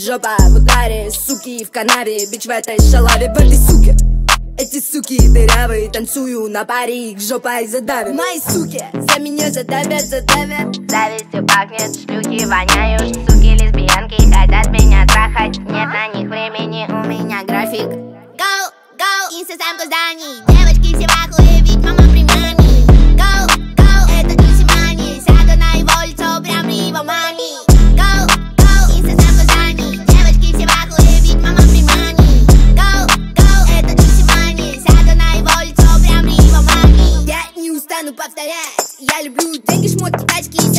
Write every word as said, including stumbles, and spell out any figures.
жопа в ударе, суки в канаве, бич в этой шалаве, в этой суке. Эти суки дырявые, танцую на паре, их жопой задавят. Мои суки за меня задавят, задавят. Завистью пахнет, шлюхи воняют. Суки лесбиянки хотят меня трахать. Нет на них времени, у меня график. Go, go, инстасамку зданий. Девочки все в ахуе, ведь мама при маме. Go, go, это Джуси Мани. Сяду на его лицо, прям при его маме. Go, go, инстасамку зданий. Девочки все в ахуе, ведь мама при маме. Go, go, это Джуси Мани. Сяду на его лицо, прям при его маме. Я не устану повторять, я люблю деньги, шмотки, тачки.